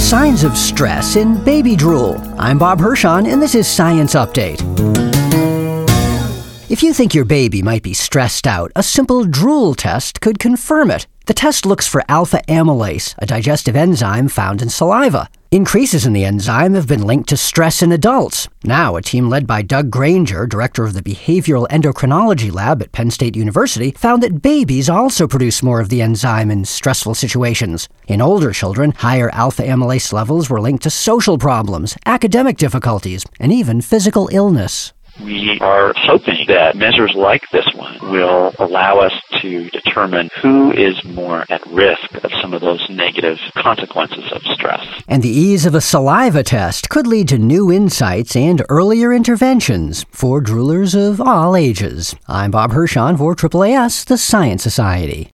Signs of stress in baby drool. I'm Bob Hirschon, and this is Science Update. If you think your baby might be stressed out, a simple drool test could confirm it. The test looks for alpha amylase, a digestive enzyme found in saliva. Increases in the enzyme have been linked to stress in adults. Now, a team led by Doug Granger, director of the Behavioral Endocrinology Lab at Penn State University, found that babies also produce more of the enzyme in stressful situations. In older children, higher alpha amylase levels were linked to social problems, academic difficulties, and even physical illness. We are hoping that measures like this one will allow us to determine who is more at risk of some of those negative consequences of stress. And the ease of a saliva test could lead to new insights and earlier interventions for droolers of all ages. I'm Bob Hirschon for AAAS, the Science Society.